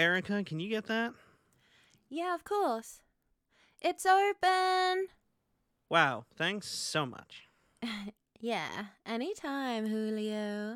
Erica, can you get that? Yeah, of course. It's open! Wow, thanks so much. Yeah, anytime, Julio.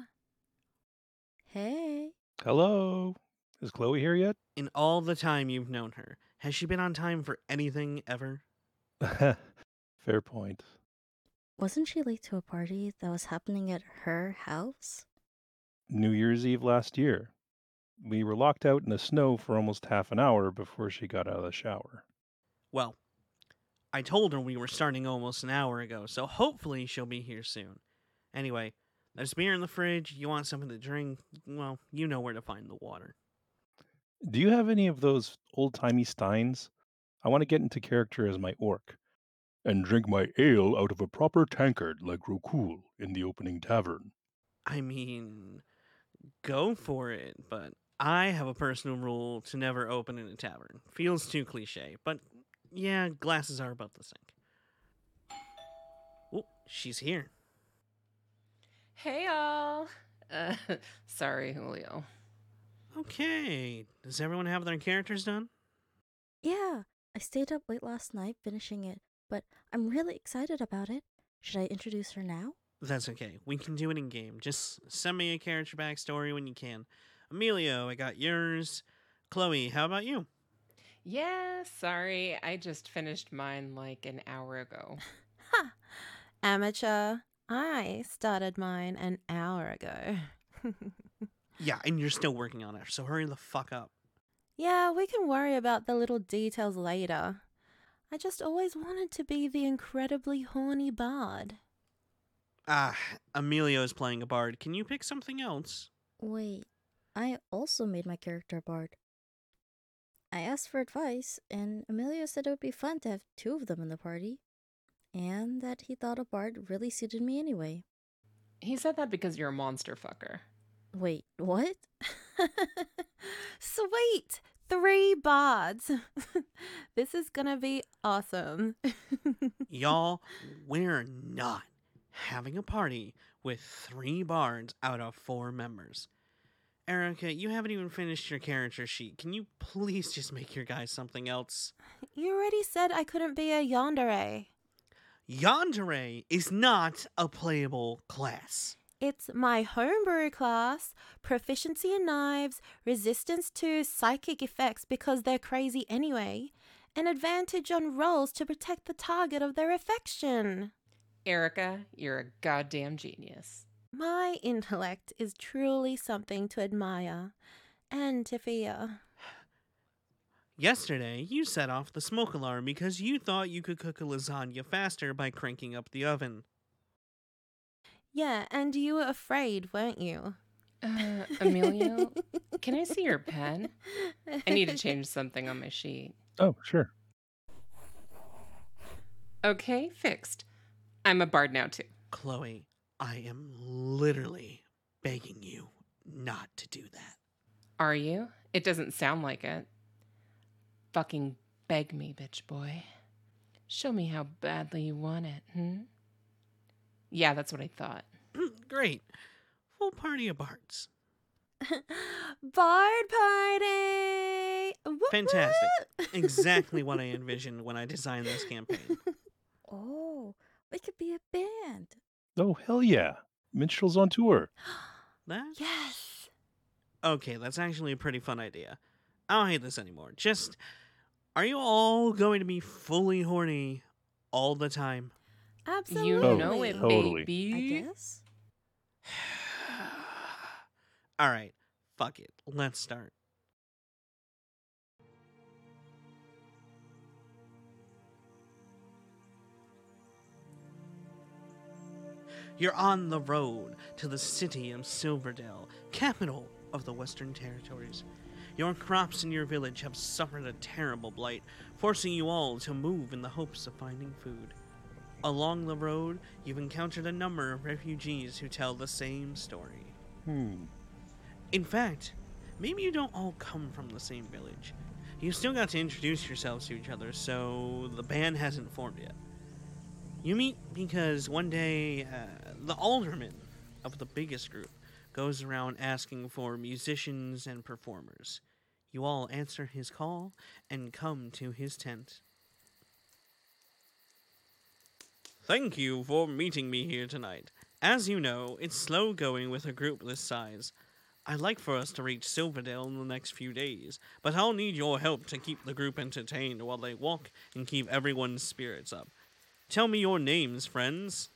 Hey. Hello? Is Chloe here yet? In all the time you've known her, has she been on time for anything ever? Fair point. Wasn't she late to a party that was happening at her house? New Year's Eve last year. We were locked out in the snow for almost half an hour before she got out of the shower. Well, I told her we were starting almost an hour ago, so hopefully she'll be here soon. Anyway, there's beer in the fridge. You want something to drink? Well, you know where to find the water. Do you have any of those old-timey steins? I want to get into character as my orc. And drink my ale out of a proper tankard like Rokul in the opening tavern. I mean, go for it, but I have a personal rule to never open in a tavern. Feels too cliche, but yeah, glasses are about the sink. Oh, she's here. Hey, all. Sorry, Julio. Okay, does everyone have their characters done? Yeah, I stayed up late last night finishing it, but I'm really excited about it. Should I introduce her now? That's okay. We can do it in game. Just send me a character backstory when you can. Emilio, I got yours. Chloe, how about you? Yeah, sorry. I just finished mine like an hour ago. Ha! Amateur. I started mine an hour ago. Yeah, and you're still working on it, so hurry the fuck up. Yeah, we can worry about the little details later. I just always wanted to be the incredibly horny bard. Emilio's playing a bard. Can you pick something else? Wait, I also made my character a bard. I asked for advice, and Emilio said it would be fun to have two of them in the party, and that he thought a bard really suited me anyway. He said that because you're a monster fucker. Wait, what? Sweet! 3 bards. This is gonna be awesome. Y'all, we're not having a party with 3 bards out of 4 members. Erica, you haven't even finished your character sheet. Can you please just make your guy something else? You already said I couldn't be a yandere. Yandere is not a playable class. It's my homebrew class, proficiency in knives, resistance to psychic effects because they're crazy anyway, and advantage on rolls to protect the target of their affection. Erica, you're a goddamn genius. My intellect is truly something to admire and to fear. Yesterday, you set off the smoke alarm because you thought you could cook a lasagna faster by cranking up the oven. Yeah, and you were afraid, weren't you? Emilio, can I see your pen? I need to change something on my sheet. Oh, sure. Okay, fixed. I'm a bard now, too. Chloe, I am literally begging you not to do that. Are you? It doesn't sound like it. Fucking beg me, bitch boy. Show me how badly you want it, Yeah, that's what I thought. Great. Full party of bards. Bard party! Whoop, Fantastic. whoop. Exactly what I envisioned when I designed this campaign. Oh, we could be a band. Oh, hell yeah. Minstrels on tour. That? Yes! Okay, that's actually a pretty fun idea. I don't hate this anymore. Just, are you all going to be fully horny all the time? Absolutely. You know it, Totally. baby. I guess? Alright, fuck it. Let's start. You're on the road to the city of Silverdale, capital of the Western Territories. Your crops in your village have suffered a terrible blight, forcing you all to move in the hopes of finding food. Along the road, you've encountered a number of refugees who tell the same story. In fact, maybe you don't all come from the same village. You've still got to introduce yourselves to each other, so the band hasn't formed yet. You meet because one day, the alderman of the biggest group goes around asking for musicians and performers. You all answer his call and come to his tent. Thank you for meeting me here tonight. As you know, it's slow going with a group this size. I'd like for us to reach Silverdale in the next few days, but I'll need your help to keep the group entertained while they walk and keep everyone's spirits up. Tell me your names, friends.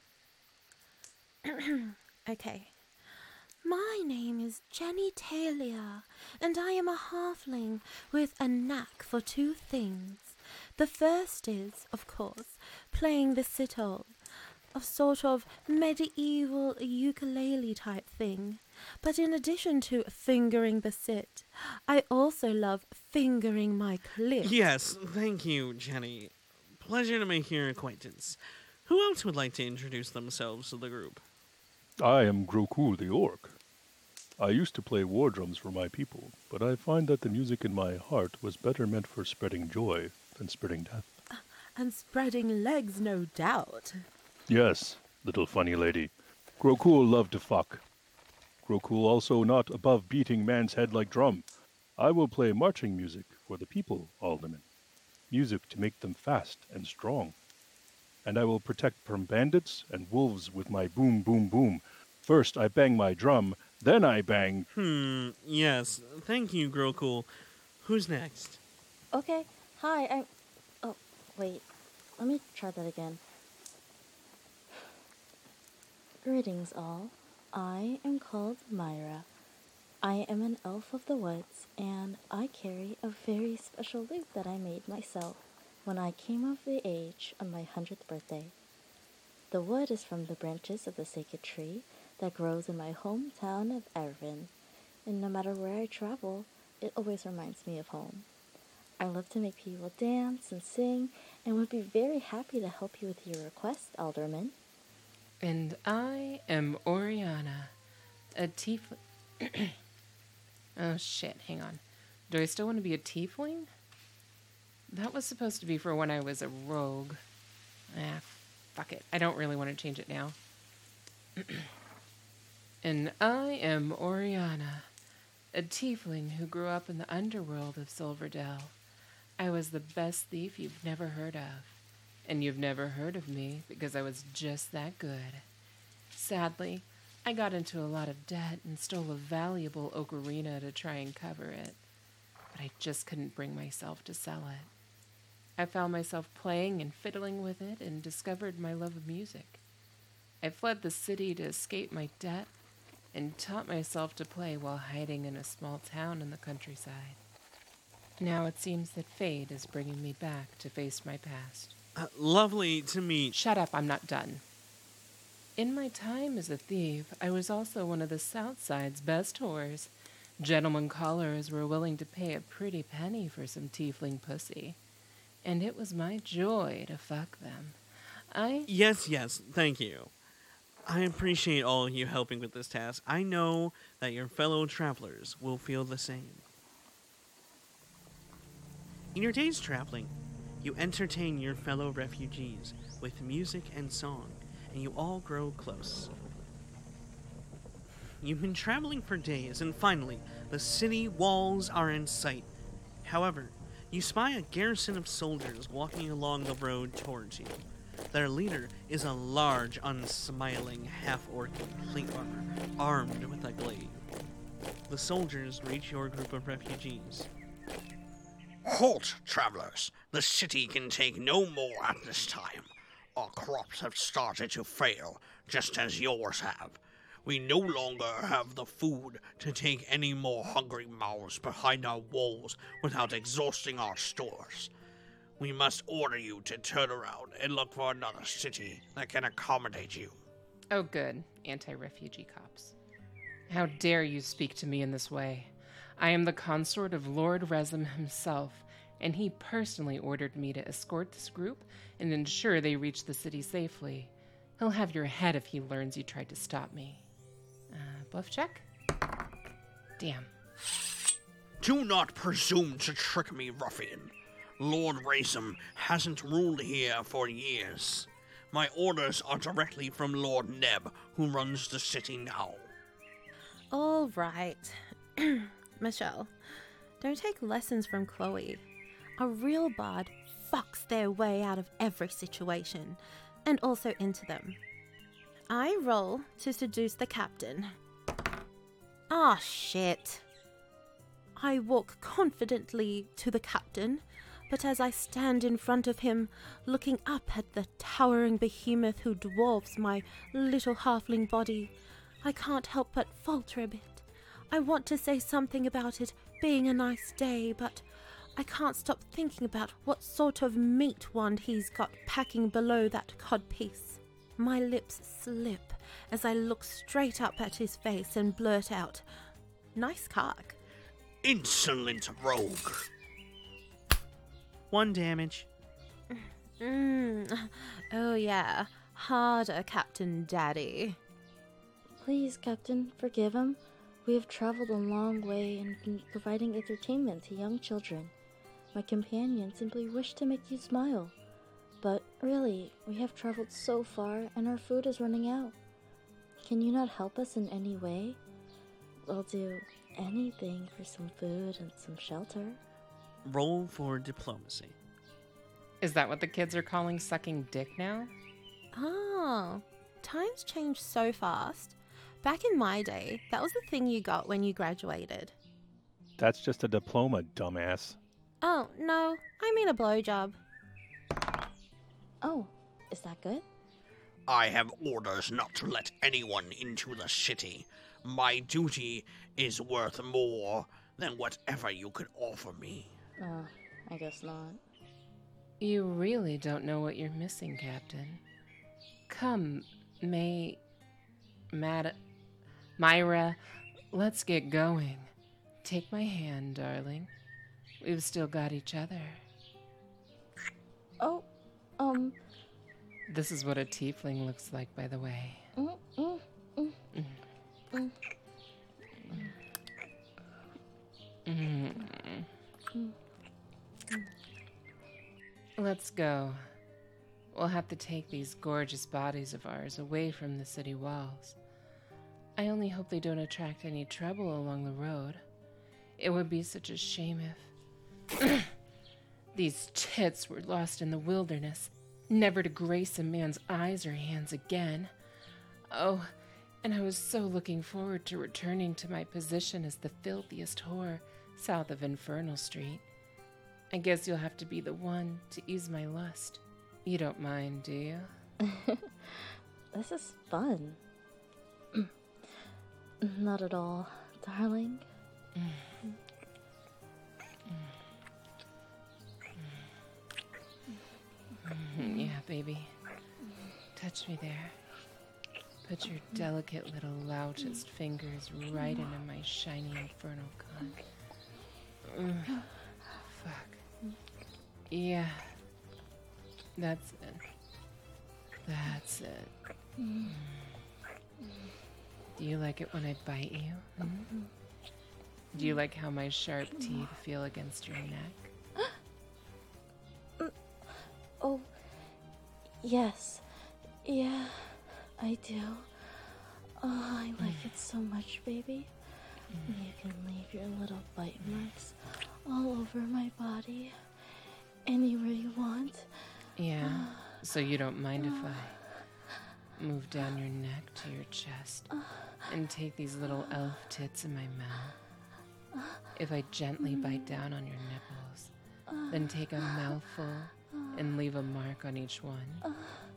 Okay. My name is Jenny Taylor, and I am a halfling with a knack for two things. The first is, of course, playing the sitar, a sort of medieval ukulele type thing. But in addition to fingering the sit, I also love fingering my clit. Yes, thank you, Jenny. Pleasure to make your acquaintance. Who else would like to introduce themselves to the group? I am Grokul the Orc. I used to play war drums for my people, but I find that the music in my heart was better meant for spreading joy than spreading death. And spreading legs, no doubt. Yes, little funny lady. Grokul loved to fuck. Grokul also not above beating man's head like drum. I will play marching music for the people, alderman. Music to make them fast and strong. And I will protect from bandits and wolves with my boom, boom, boom. First I bang my drum, then I bang... Yes, thank you, Grokul. Who's next? Okay, hi, I'm... Oh, wait. Let me try that again. Greetings, all. I am called Myra. I am an elf of the woods, and I carry a very special lute that I made myself when I came of the age on my 100th birthday. The wood is from the branches of the sacred tree that grows in my hometown of Ervin, and no matter where I travel, it always reminds me of home. I love to make people dance and sing, and would be very happy to help you with your request, Alderman. And I am Oriana, a tiefling. Oh shit, hang on. Do I still want to be a tiefling? That was supposed to be for when I was a rogue. Fuck it. I don't really want to change it now. And I am Oriana, a tiefling who grew up in the underworld of Silverdale. I was the best thief you've never heard of. And you've never heard of me because I was just that good. Sadly, I got into a lot of debt and stole a valuable ocarina to try and cover it. But I just couldn't bring myself to sell it. I found myself playing and fiddling with it and discovered my love of music. I fled the city to escape my debt and taught myself to play while hiding in a small town in the countryside. Now it seems that fate is bringing me back to face my past. Lovely to meet... Shut up, I'm not done. In my time as a thief, I was also one of the South Side's best whores. Gentlemen callers were willing to pay a pretty penny for some tiefling pussy. And it was my joy to fuck them. Yes, thank you. I appreciate all of you helping with this task. I know that your fellow travelers will feel the same. In your days traveling, you entertain your fellow refugees with music and song, and you all grow close. You've been traveling for days, and finally, the city walls are in sight. However, you spy a garrison of soldiers walking along the road towards you. Their leader is a large, unsmiling half-orc in plate armor, armed with a glaive. The soldiers reach your group of refugees. Halt, travelers! The city can take no more at this time. Our crops have started to fail, just as yours have. We no longer have the food to take any more hungry mouths behind our walls without exhausting our stores. We must order you to turn around and look for another city that can accommodate you. Oh, good. Anti-refugee cops. How dare you speak to me in this way? I am the consort of Lord Resum himself, and he personally ordered me to escort this group and ensure they reach the city safely. He'll have your head if he learns you tried to stop me. Bluff check? Damn. Do not presume to trick me, ruffian. Lord Resum hasn't ruled here for years. My orders are directly from Lord Neb, who runs the city now. All right. Michelle, Don't take lessons from Chloe. A real bard fucks their way out of every situation, and also into them. I roll to seduce the captain. Ah, shit. I walk confidently to the captain, but as I stand in front of him, looking up at the towering behemoth who dwarfs my little halfling body, I can't help but falter a bit. I want to say something about it being a nice day, but I can't stop thinking about what sort of meat wand he's got packing below that codpiece. My lips slip as I look straight up at his face and blurt out, "Nice cock." Insolent rogue. 1 damage. Oh yeah, harder, Captain Daddy. Please, Captain, forgive him. We have traveled a long way and been providing entertainment to young children. My companion simply wished to make you smile. But really, we have traveled so far and our food is running out. Can you not help us in any way? We'll do anything for some food and some shelter. Roll for diplomacy. Is that what the kids are calling sucking dick now? Oh, times change so fast. Back in my day, that was the thing you got when you graduated. That's just a diploma, dumbass. Oh, no, I mean a blowjob. Oh, is that good? I have orders not to let anyone into the city. My duty is worth more than whatever you could offer me. I guess not. You really don't know what you're missing, Captain. Come, Myra, let's get going. Take my hand, darling. We've still got each other. Oh, This is what a tiefling looks like, by the way. Let's go. We'll have to take these gorgeous bodies of ours away from the city walls. I only hope they don't attract any trouble along the road. It would be such a shame if these tits were lost in the wilderness, never to grace a man's eyes or hands again. Oh, and I was so looking forward to returning to my position as the filthiest whore south of Infernal Street. I guess you'll have to be the one to ease my lust. You don't mind, do you? This is fun. Not at all, darling. Yeah, baby. Touch me there. Put your delicate little loutist fingers right into my shiny infernal cunt. Fuck. Yeah. That's it. That's it. Do you like it when I bite you? Do you like how my sharp teeth feel against your neck? Oh, yes. Yeah, I do. Oh, I like it so much, baby. You can leave your little bite marks all over my body. Anywhere you want. Yeah, so you don't mind if I move down your neck to your chest and take these little elf tits in my mouth? If I gently bite down on your nipples, then take a mouthful and leave a mark on each one?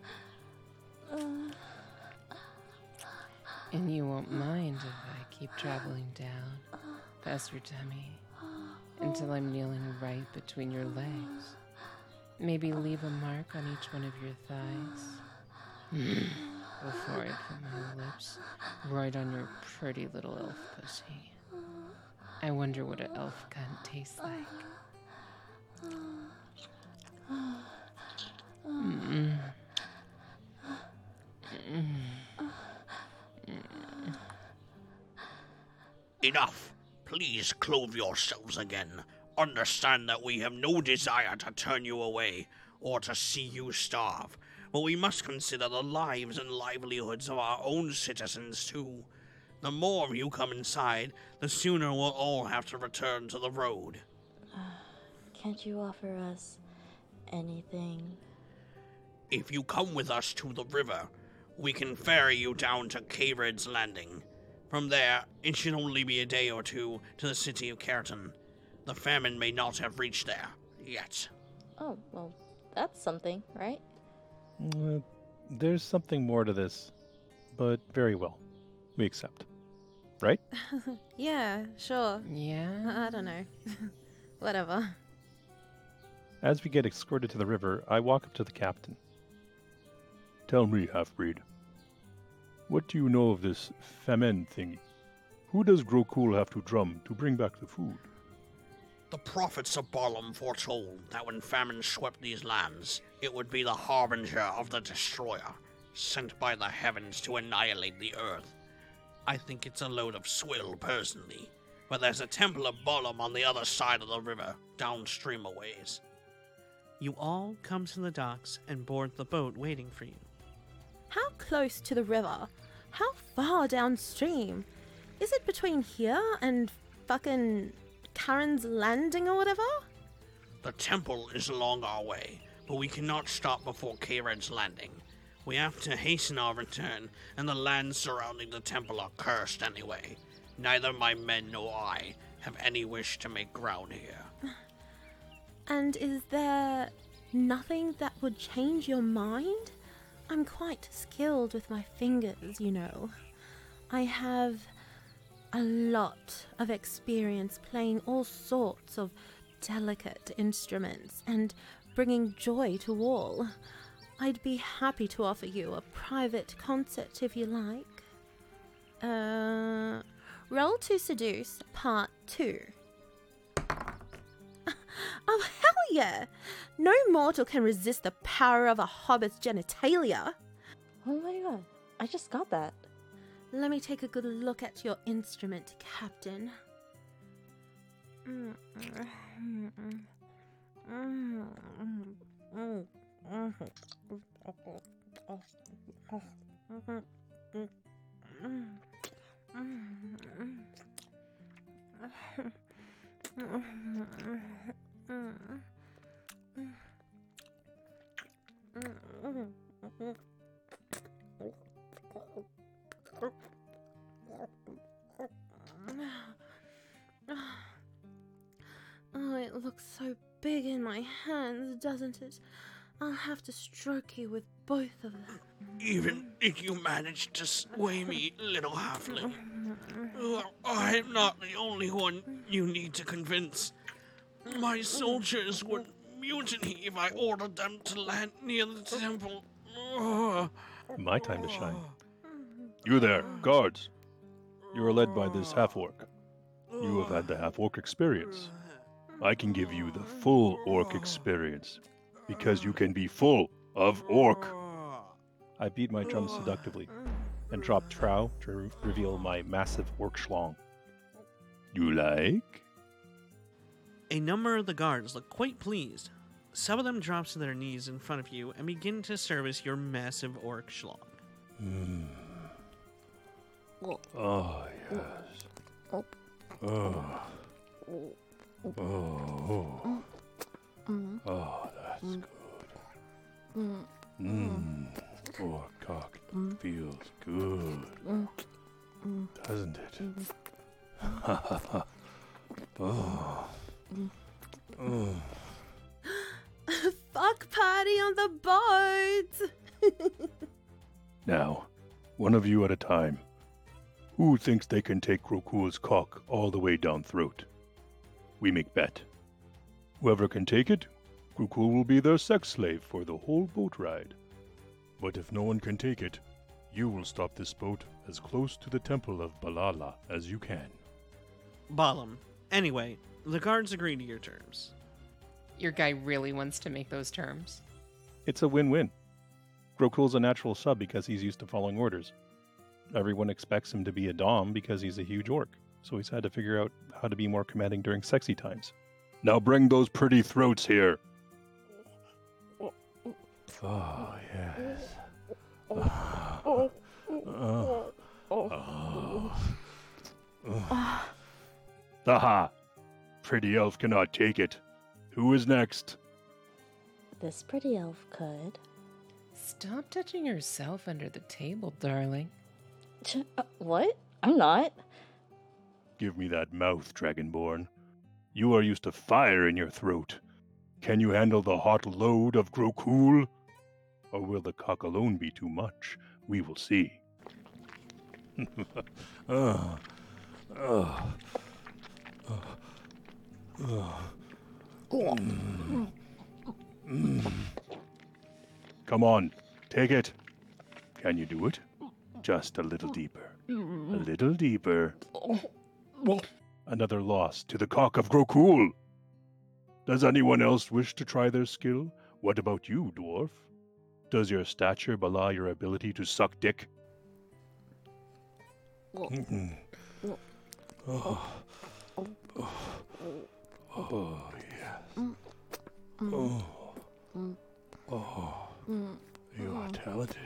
And you won't mind if I keep traveling down past your tummy until I'm kneeling right between your legs. Maybe leave a mark on each one of your thighs before I put my lips right on your pretty little elf pussy. I wonder what an elf cunt tastes like. Enough. Please clothe yourselves again. Understand that we have no desire to turn you away or to see you starve, but we must consider the lives and livelihoods of our own citizens too. The more of you come inside, the sooner we'll all have to return to the road. Can't you offer us anything? If you come with us to the river, we can ferry you down to Kayred's Landing. From there, it should only be a day or two to the city of Keratin. The famine may not have reached there yet. Oh, well, that's something, right? There's something more to this, but very well. We accept. Right? Yeah, sure. Yeah. I don't know. Whatever. As we get escorted to the river, I walk up to the captain. Tell me, half-breed, what do you know of this famine thingy? Who does Grokul have to drum to bring back the food? The prophets of Barlam foretold that when famine swept these lands, it would be the harbinger of the destroyer, sent by the heavens to annihilate the earth. I think it's a load of swill, personally, but there's a temple of Barlam on the other side of the river, downstream a ways. You all come to the docks and board the boat waiting for you. How close to the river? How far downstream? Is it between here and fucking Karen's Landing or whatever? The temple is along our way, but we cannot stop before Kayred's Landing. We have to hasten our return, and the lands surrounding the temple are cursed anyway. Neither my men nor I have any wish to make ground here. And is there nothing that would change your mind? I'm quite skilled with my fingers, you know. I have a lot of experience playing all sorts of delicate instruments and bringing joy to all. I'd be happy to offer you a private concert if you like. Roll to Seduce, Part 2. Oh, hell yeah! No mortal can resist the power of a hobbit's genitalia. Oh my god, I just got that. Let me take a good look at your instrument, Captain. Oh, it looks so big in my hands, doesn't it? I'll have to stroke you with both of them. Even if you manage to sway me, little halfling, I'm not the only one you need to convince. My soldiers would mutiny if I ordered them to land near the temple. My time to shine. You there, guards. You are led by this half-orc. You have had the half-orc experience. I can give you the full orc experience, because you can be full of orc. I beat my drum seductively, and drop trow to reveal my massive orc schlong. You like? A number of the guards look quite pleased. Some of them drop to their knees in front of you and begin to service your massive orc schlong. Oh, yes. Oh. Oh, that's good. Pork cock feels good, doesn't it? Oh. Fuck party on the boat! Now, one of you at a time. Who thinks they can take Grokul's cock all the way down throat? We make bet. Whoever can take it, Grokul will be their sex slave for the whole boat ride. But if no one can take it, you will stop this boat as close to the temple of Balala as you can. Balam. Anyway, the guards agree to your terms. Your guy really wants to make those terms. It's a win-win. Grokul's a natural sub because he's used to following orders. Everyone expects him to be a dom because he's a huge orc, so he's had to figure out how to be more commanding during sexy times. Now bring those pretty throats here. Oh, yes. Aha! Pretty elf cannot take it. Who is next? This pretty elf could. Stop touching yourself under the table, darling. What? I'm not. Give me that mouth, Dragonborn. You are used to fire in your throat. Can you handle the hot load of Grocool? Or will the cock alone be too much? We will see. Come on, take it. Can you do it? Just a little deeper. A little deeper. Another loss to the cock of Grocool. Does anyone else wish to try their skill? What about you, dwarf? Does your stature belie your ability to suck dick? Oh, yes. You are talented.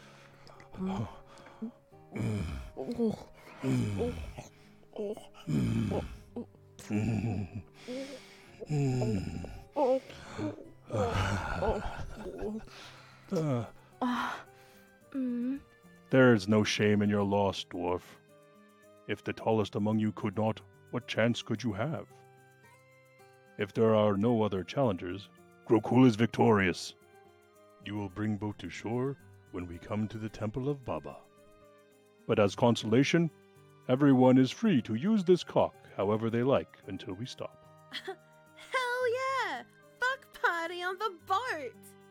There is no shame in your loss, dwarf. If the tallest among you could not, what chance could you have? If there are no other challengers, Grocool is victorious. You will bring boat to shore when we come to the Temple of Baba. But as consolation, everyone is free to use this cock however they like until we stop. Hell yeah! Fuck party on the boat!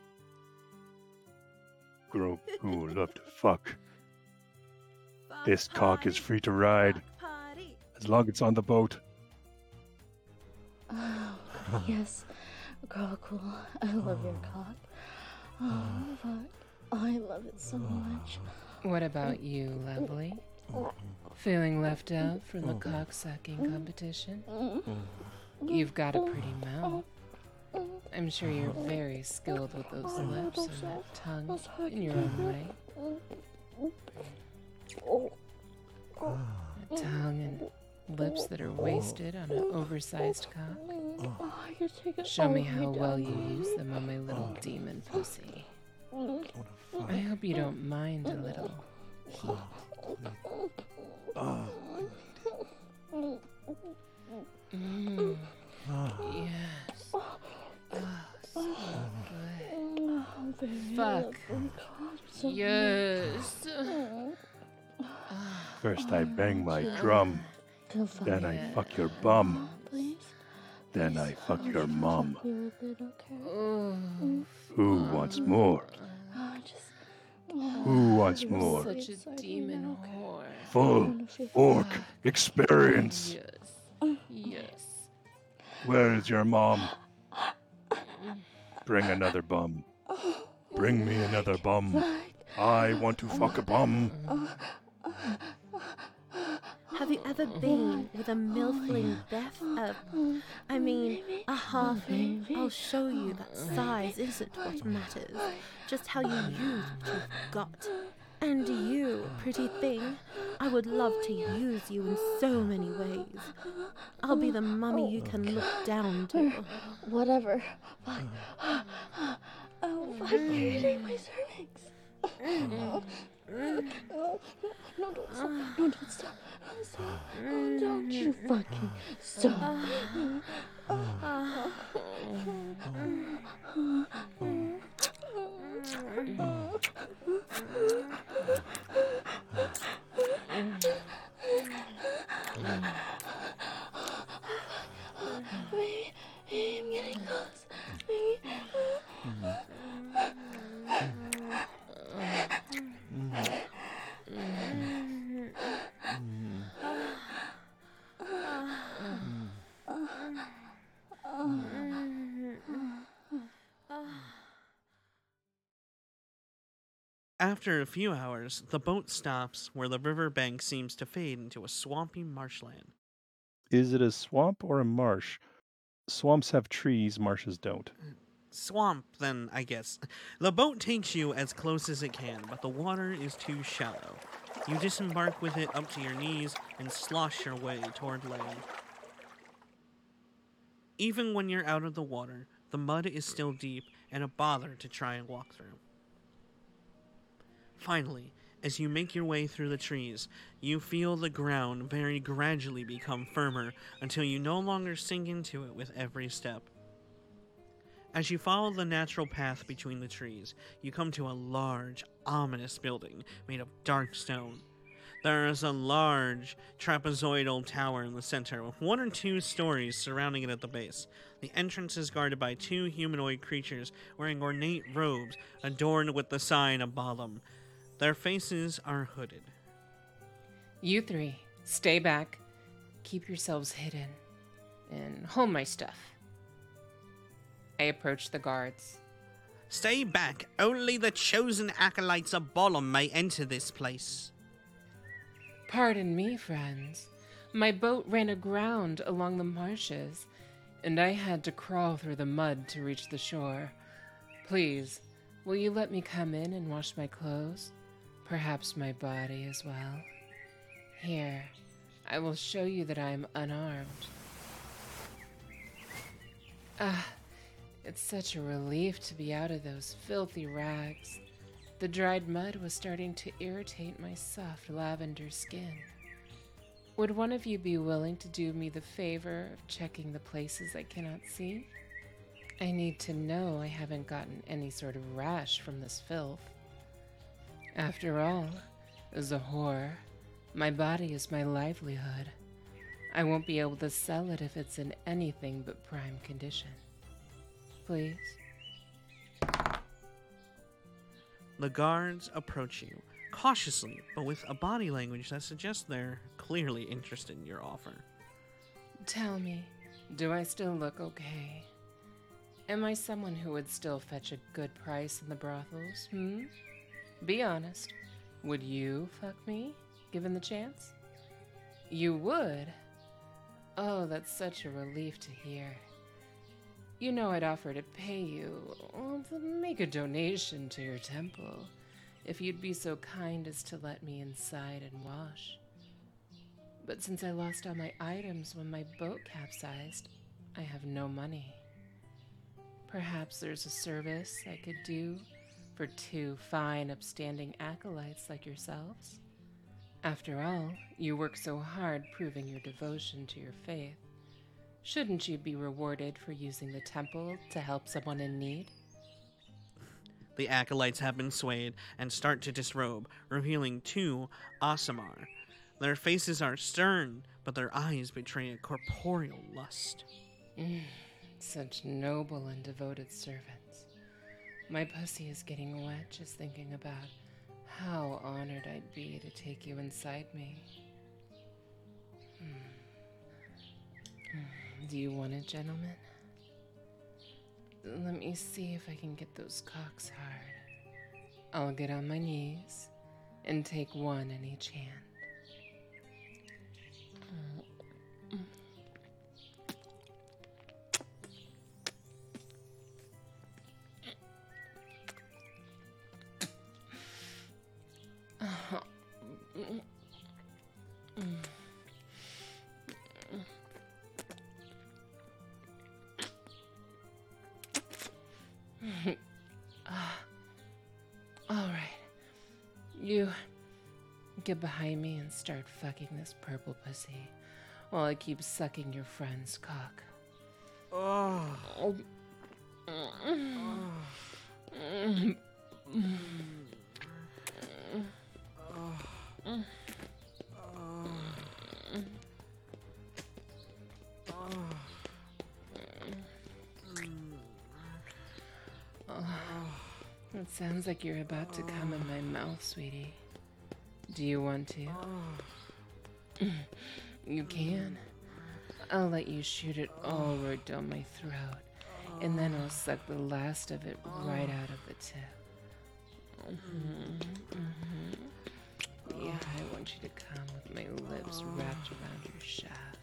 Grocool love to fuck. Fuck This cock is party, free to ride fuck party. as long as it's on the boat. Oh, yes. Girl, cool. I love your cock. Oh, fuck. I love it so much. What about you, lovely? Feeling left out from the cock-sucking competition? You've got a pretty mouth. I'm sure you're very skilled with those lips and that tongue in your own way. A tongue and lips that are wasted on an oversized cock. Show me how well you use them on my little demon pussy. I hope you don't mind a little heat. Yes. Oh, so good. Fuck. Yes. First I bang my drum, then I fuck your bum, Please. then I fuck your mom. You're a little carrot. Oh, Who wants more? Who wants more? such a demon whore. Full orc experience. Yes. Yes. Where is your mom? Bring another bum. Bring me another bum. I want to fuck a bum. Have you ever been with a milfling deaf? I mean, a halfling? I'll show you that size isn't what matters, just how you use what you've got. And you, pretty thing, I would love to use you in so many ways. I'll be the mummy you can look down to. Whatever. Fuck. Oh, fuck. You're eating my cervix. No, don't stop. No, don't stop. Don't stop. Don't you fucking stop. Maybe I'm getting close. After a few hours, the boat stops where the river bank seems to fade into a swampy marshland. Is it a swamp or a marsh? Swamps have trees, marshes don't. Swamp, then, I guess. The boat takes you as close as it can, but the water is too shallow. You disembark with it up to your knees and slosh your way toward land. Even when you're out of the water, the mud is still deep and a bother to try and walk through. Finally, as you make your way through the trees, you feel the ground very gradually become firmer until you no longer sink into it with every step. As you follow the natural path between the trees, you come to a large, ominous building made of dark stone. There is a large trapezoidal tower in the center with 1 or 2 stories surrounding it at the base. The entrance is guarded by 2 humanoid creatures wearing ornate robes adorned with the sign above them. Their faces are hooded. You 3, stay back. Keep yourselves hidden. And hold my stuff. I approach the guards. Stay back. Only the chosen acolytes of Bollum may enter this place. Pardon me, friends. My boat ran aground along the marshes, and I had to crawl through the mud to reach the shore. Please, will you let me come in and wash my clothes? Perhaps my body as well. Here, I will show you that I am unarmed. It's such a relief to be out of those filthy rags. The dried mud was starting to irritate my soft lavender skin. Would one of you be willing to do me the favor of checking the places I cannot see? I need to know I haven't gotten any sort of rash from this filth. After all, as a whore, my body is my livelihood. I won't be able to sell it if it's in anything but prime condition. Please? The guards approach you, cautiously, but with a body language that suggests they're clearly interested in your offer. Tell me, do I still look okay? Am I someone who would still fetch a good price in the brothels, Be honest. Would you fuck me, given the chance? You would? Oh, that's such a relief to hear. You know I'd offer to pay you, to make a donation to your temple, if you'd be so kind as to let me inside and wash. But since I lost all my items when my boat capsized, I have no money. Perhaps there's a service I could do for 2 fine, upstanding acolytes like yourselves. After all, you work so hard proving your devotion to your faith. Shouldn't you be rewarded for using the temple to help someone in need? The acolytes have been swayed and start to disrobe, revealing 2 Aasimar. Their faces are stern, but their eyes betray a corporeal lust. Such noble and devoted servants. My pussy is getting wet just thinking about how honored I'd be to take you inside me. Do you want it, gentlemen? Let me see if I can get those cocks hard. I'll get on my knees and take one in each hand. All right. You get behind me and start fucking this purple pussy while I keep sucking your friend's cock. It sounds like you're about to come in my mouth, sweetie. Do you want to? You can. I'll let you shoot it all right down my throat, and then I'll suck the last of it right out of the tip. Yeah, I want you to come with my lips wrapped around your shaft.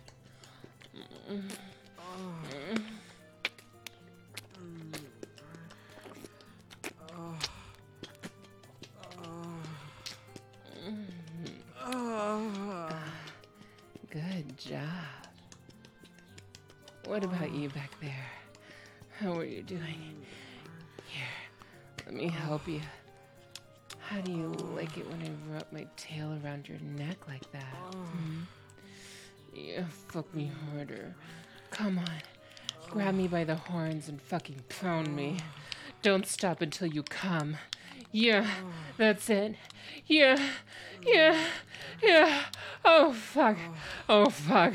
What about you back there? How are you doing? Here, let me help you. How do you like it when I wrap my tail around your neck like that? Yeah, fuck me harder. Come on. Grab me by the horns and fucking pound me. Don't stop until you come. Yeah, that's it. Yeah. Oh, fuck. Oh, fuck.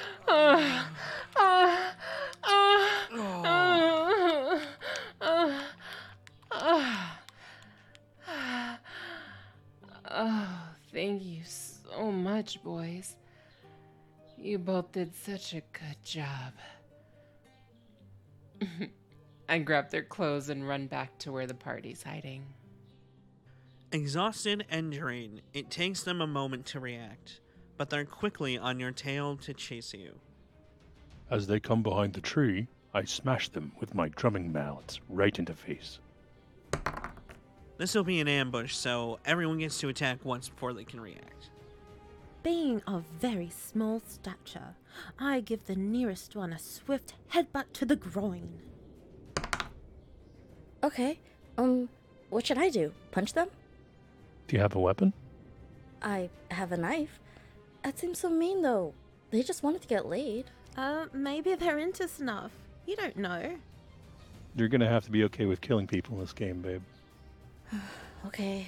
Oh, thank you so much, boys. You both did such a good job. I grab their clothes and run back to where the party's hiding. Exhausted and drained, it takes them a moment to react, but they're quickly on your tail to chase you. As they come behind the tree, I smash them with my drumming mallets right in the face. This will be an ambush, so everyone gets to attack once before they can react. Being of very small stature, I give the nearest one a swift headbutt to the groin. Okay, what should I do? Punch them? Do you have a weapon? I have a knife. That seems so mean, though. They just wanted to get laid. Maybe they're into snuff. You don't know. You're gonna have to be okay with killing people in this game, babe. Okay.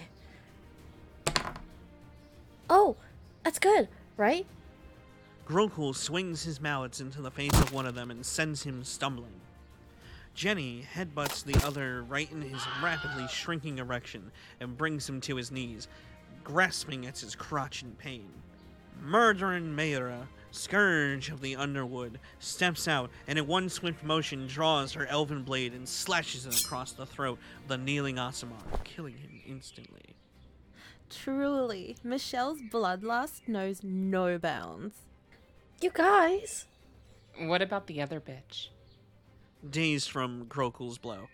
Oh, that's good, right? Grokul swings his mallets into the face of one of them and sends him stumbling. Jenny headbutts the other right in his rapidly shrinking erection and brings him to his knees, grasping at his crotch in pain. Murdering Mayra, Scourge of the Underwood, steps out and in one swift motion draws her elven blade and slashes it across the throat of the kneeling Aasimar, killing him instantly. Truly, Michelle's bloodlust knows no bounds. You guys. What about the other bitch? Dazed from Grokul's blow.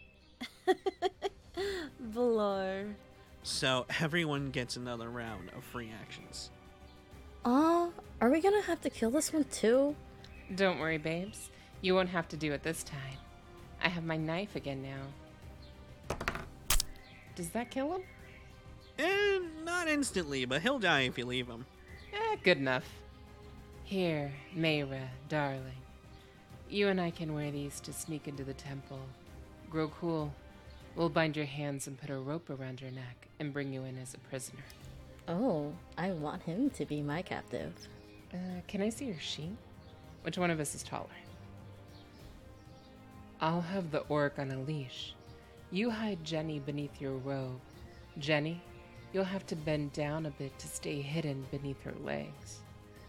Blow. So everyone gets another round of free actions. Are we gonna have to kill this one too? Don't worry, babes. You won't have to do it this time. I have my knife again now. Does that kill him? Not instantly, but he'll die if you leave him. Good enough. Here, Mayra, darling. You and I can wear these to sneak into the temple. Grow cool. We'll bind your hands and put a rope around your neck and bring you in as a prisoner. Oh, I want him to be my captive. Can I see your sheet? Which one of us is taller? I'll have the orc on a leash. You hide Jenny beneath your robe. Jenny, you'll have to bend down a bit to stay hidden beneath her legs.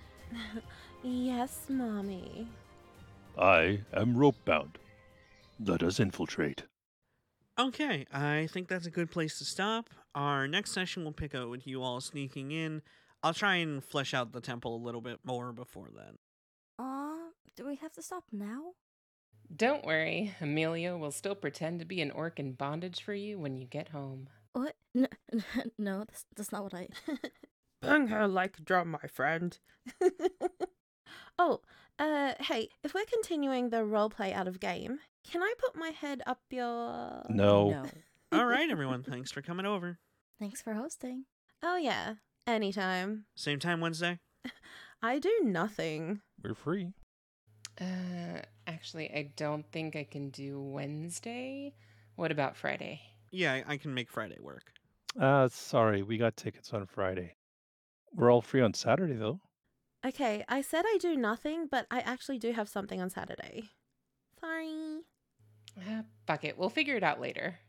Yes, Mommy. I am rope bound. Let us infiltrate. Okay, I think that's a good place to stop. Our next session will pick up with you all sneaking in. I'll try and flesh out the temple a little bit more before then. Do we have to stop now? Don't worry, Amelia will still pretend to be an orc in bondage for you when you get home. What? No, that's not what I... Bang her like a drum, my friend. Hey, if we're continuing the roleplay out of game, can I put my head up your... No. All right, everyone, thanks for coming over. Thanks for hosting. Oh yeah, anytime. Same time Wednesday? I do nothing. We're free. Actually, I don't think I can do Wednesday. What about Friday? Yeah, I can make Friday work. Sorry, we got tickets on Friday. We're all free on Saturday, though. Okay, I said I do nothing, but I actually do have something on Saturday. Sorry. Fuck it, we'll figure it out later.